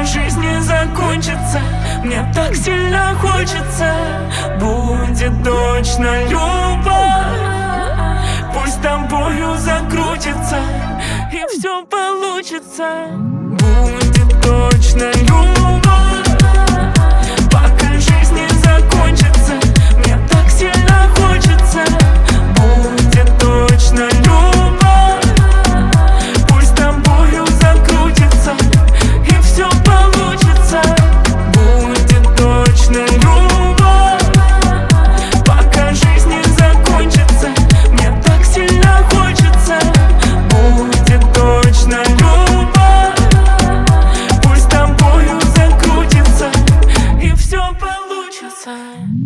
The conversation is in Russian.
жизнь не закончится, мне так сильно хочется. Будет точно любовь, пусть тобою закрутится, и все получится. Будет точно любовь, пока жизнь не закончится, мне так сильно хочется. Будет точно любовь, пусть тобою закрутится, и все получится. Будет точно любовь, пока жизнь не закончится, мне так сильно хочется. Будет точно любовь, пусть тобою закрутится, и все получится.